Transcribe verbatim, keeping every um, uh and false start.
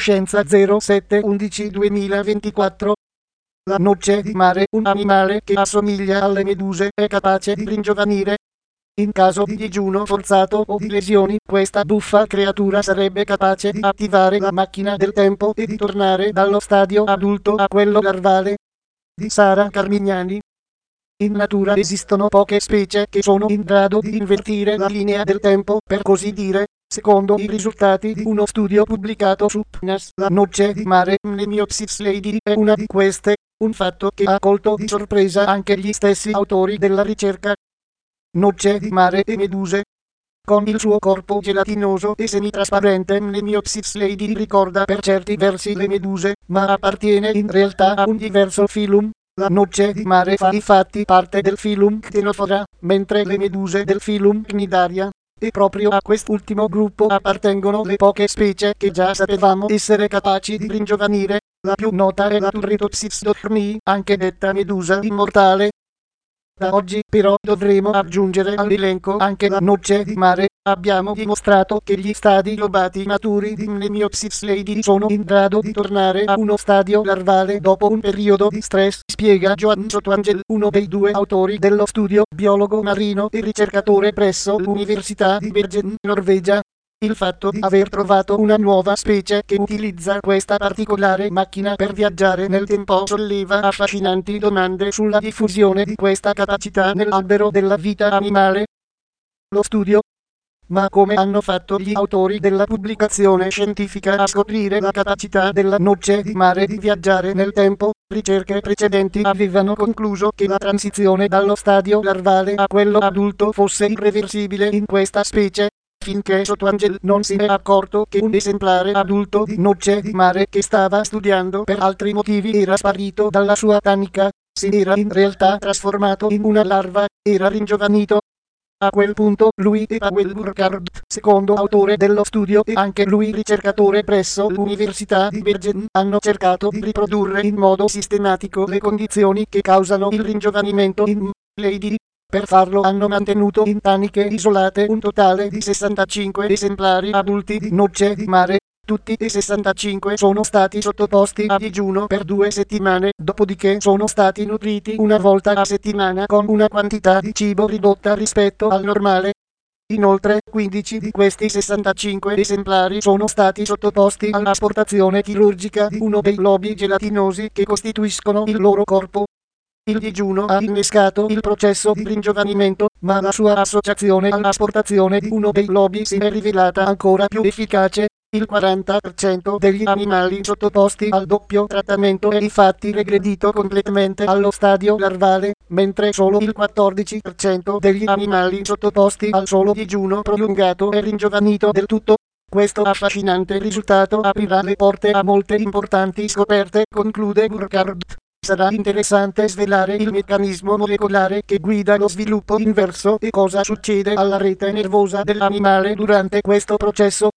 Scienza zero sette undici duemilaventiquattro. La noce di mare, un animale che assomiglia alle meduse, è capace di ringiovanire. In caso di digiuno forzato o di lesioni, questa buffa creatura sarebbe capace di attivare la macchina del tempo e di tornare dallo stadio adulto a quello larvale. Di Sara Carmignani. In natura esistono poche specie che sono in grado di invertire la linea del tempo, per così dire, secondo i risultati di uno studio pubblicato su P N A S. La noce di mare Mnemioxis lady è una di queste, un fatto che ha colto di sorpresa anche gli stessi autori della ricerca. Noce di mare e meduse. Con il suo corpo gelatinoso e semitrasparente, Mnemioxis lady ricorda per certi versi le meduse, ma appartiene in realtà a un diverso filum. La noce di mare fa infatti parte del filum Ctenophora, mentre le meduse del filum Cnidaria. E proprio a quest'ultimo gruppo appartengono le poche specie che già sapevamo essere capaci di ringiovanire. La più nota è la Turritopsis dormii, anche detta medusa immortale. Da oggi però dovremo aggiungere all'elenco anche la noce di mare. Abbiamo dimostrato che gli stadi lobati maturi di Mnemioxis lady sono in grado di tornare a uno stadio larvale dopo un periodo di stress, spiega Johan Sotwangel, uno dei due autori dello studio, biologo marino e ricercatore presso l'Università di Bergen, Norvegia. Il fatto di aver trovato una nuova specie che utilizza questa particolare macchina per viaggiare nel tempo solleva affascinanti domande sulla diffusione di questa capacità nell'albero della vita animale. Lo studio. Ma come hanno fatto gli autori della pubblicazione scientifica a scoprire la capacità della noce di mare di viaggiare nel tempo? Ricerche precedenti avevano concluso che la transizione dallo stadio larvale a quello adulto fosse irreversibile in questa specie, finché Sotwangel non si è accorto che un esemplare adulto di noce di mare che stava studiando per altri motivi era sparito dalla sua tanica, si era in realtà trasformato in una larva, era ringiovanito. A quel punto lui e Pavel Burkhardt, secondo autore dello studio e anche lui ricercatore presso l'Università di Bergen, hanno cercato di riprodurre in modo sistematico le condizioni che causano il ringiovanimento in lady. Per farlo hanno mantenuto in taniche isolate un totale di sessantacinque esemplari adulti di noce di mare. Tutti e sessantacinque sono stati sottoposti a digiuno per due settimane, dopodiché sono stati nutriti una volta a settimana con una quantità di cibo ridotta rispetto al normale. Inoltre, quindici di questi sessantacinque esemplari sono stati sottoposti all'asportazione chirurgica di uno dei lobi gelatinosi che costituiscono il loro corpo. Il digiuno ha innescato il processo di ringiovanimento, ma la sua associazione all'asportazione di uno dei lobi si è rivelata ancora più efficace. Il quaranta per cento degli animali sottoposti al doppio trattamento è infatti regredito completamente allo stadio larvale, mentre solo il quattordici per cento degli animali sottoposti al solo digiuno prolungato è ringiovanito del tutto. Questo affascinante risultato aprirà le porte a molte importanti scoperte, conclude Burkhardt. Sarà interessante svelare il meccanismo molecolare che guida lo sviluppo inverso e cosa succede alla rete nervosa dell'animale durante questo processo.